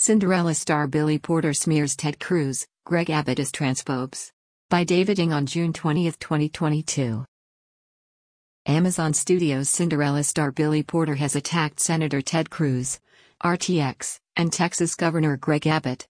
Cinderella star Billy Porter smears Ted Cruz, Greg Abbott as transphobes. By David Ng on June 20, 2022. Amazon Studios' Cinderella star Billy Porter has attacked Senator Ted Cruz, RTX, and Texas Governor Greg Abbott,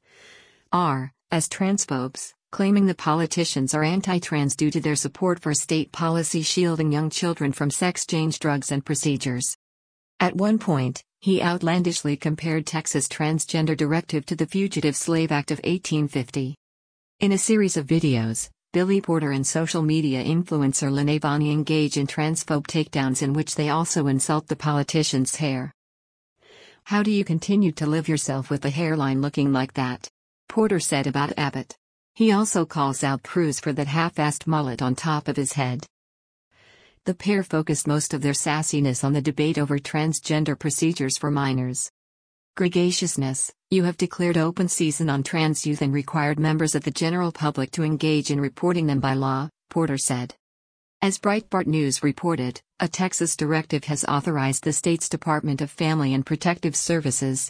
as transphobes, claiming the politicians are anti-trans due to their support for state policy shielding young children from sex-change drugs and procedures. At one point, he outlandishly compared Texas' transgender directive to the Fugitive Slave Act of 1850. In a series of videos, Billy Porter and social media influencer Lene Bonny engage in transphobe takedowns in which they also insult the politician's hair. "How do you continue to live yourself with the hairline looking like that?" Porter said about Abbott. He also calls out Cruz for that half-assed mullet on top of his head. The pair focused most of their sassiness on the debate over transgender procedures for minors. "Gregaciousness, you have declared open season on trans youth and required members of the general public to engage in reporting them by law," Porter said. As Breitbart News reported, a Texas directive has authorized the state's Department of Family and Protective Services,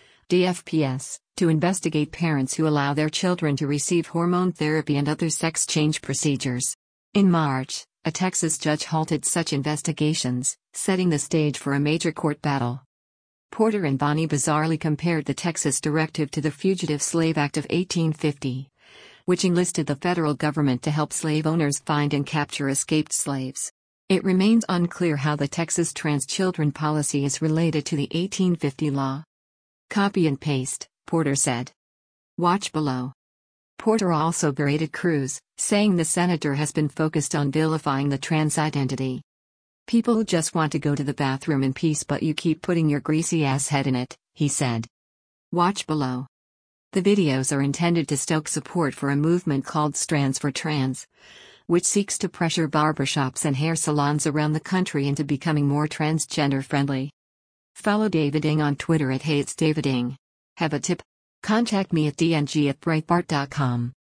DFPS, to investigate parents who allow their children to receive hormone therapy and other sex change procedures. In March, a Texas judge halted such investigations, setting the stage for a major court battle. Porter and Bonny bizarrely compared the Texas directive to the Fugitive Slave Act of 1850, which enlisted the federal government to help slave owners find and capture escaped slaves. It remains unclear how the Texas trans children policy is related to the 1850 law. "Copy and paste," Porter said. Watch below. Porter also berated Cruz, saying the senator has been focused on vilifying the trans identity. "People just want to go to the bathroom in peace, but you keep putting your greasy ass head in it," he said. Watch below. The videos are intended to stoke support for a movement called Strands for Trans, which seeks to pressure barbershops and hair salons around the country into becoming more transgender friendly. Follow David Ng on Twitter at @HeyIt'sDavidNg. Have a tip? Contact me at dng@breitbart.com.